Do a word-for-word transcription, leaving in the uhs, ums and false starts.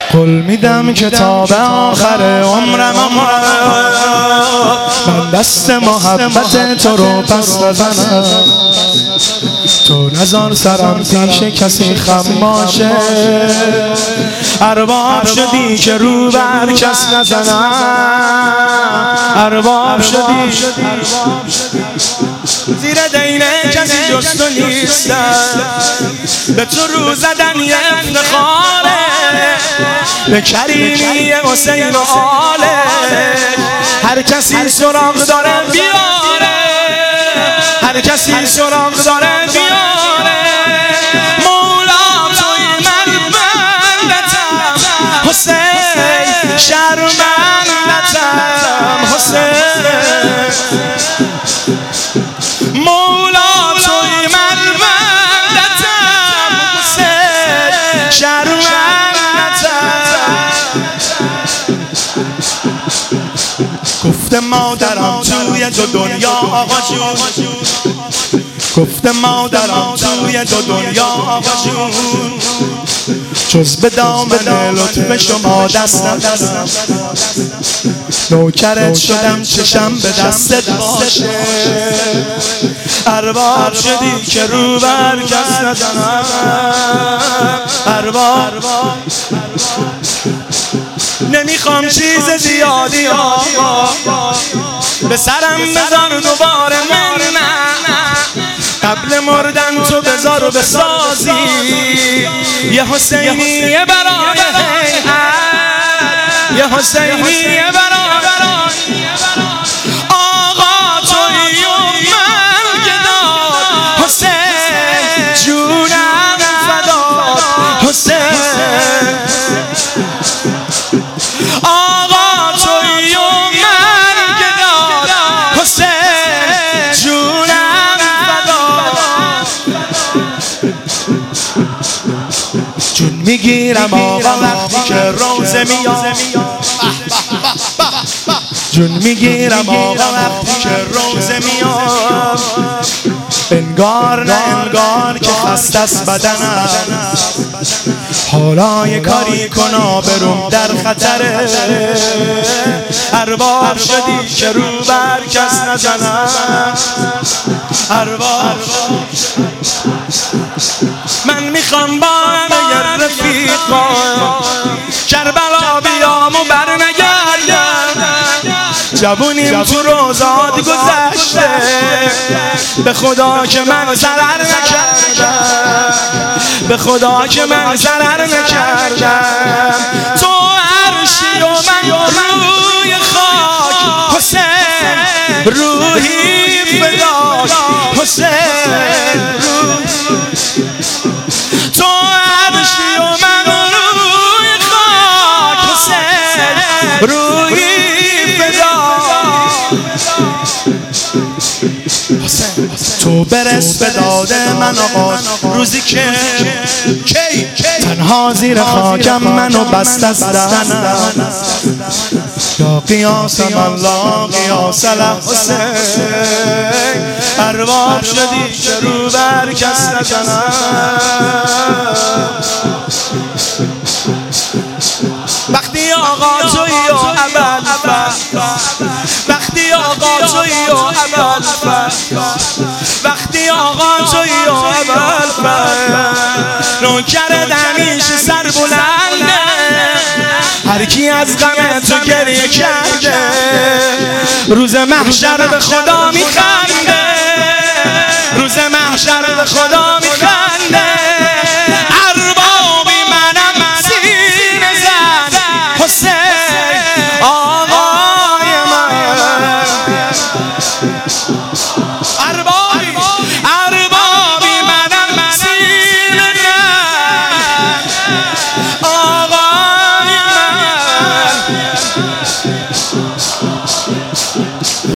قول میدم که تا به آخر عمرم من دست محبت تو رو پس نزنم. تو نزار سرم پیش کسی خم باشه، ارباب شدی که رو بر کس نزنم. ارباب شدی زیر دینه کسی جز تو نیستم. به تو رو زدن یه افتخاره، به کریمی حسین و آله. هر کسی سراغ داره بیاره، هر کسی سراغ داره بیاره. مولا توی من بندتم حسین، شرمندتم حسین. مولا توی من بندتم حسین، شرمندتم. گفته مادرم توی دو دنیا آقا جون، گفته مادرم توی دو دنیا آقا جون، جز به دامن لطف شما دست ندارم. نوکرت شدم چشم به دستت باشه، ارباب شدی که رو بر کس نزنم. ارباب نمیخوام چیز زیادی آقا، به سرم بذار دوباره من نه. قبل مردن تو بذار و بسازی یه حسینی برای هیئت، یه حسینی برای آقا. توی و من گداد حسین، جونم فداد حسین. آقا توی و من گداد حسین، جونم فداد. جون میگیرم آقا وقتی که روزه میاد، جون میگیرم آقا وقتی که روزه میاد. انگار نه انگار که خسته است بدنم، حالا یه کاری کنا بروم در خطره. ارباب شدی که رو بر کس نزنم. ارباب من میخوام با همه رفیقا کربلا بیام و بر نگردم. جوونیم تو روزات گذشته، به خدا که من ضرر نکردم، به خدا که من ضرر نکردم. تو عرشی و من روی خاک حسین، روحی فداک حسین. تو عرشی و من روی خاک حسین، روحی تو برس به داد من آقا. روزی که تنها زیر خاکم منو بست از دهنم. یا قیاس من لا قیاس له حسین، ارباب شدی که رو بر کس نزنم. وقتی آقا توی و اول وقتی آقا توی و اول وقتی آقا توی و اول نوکرت همیشه سر بلنده. هر کی از غم تو گریه کرده روز محشر به خدا میخنده.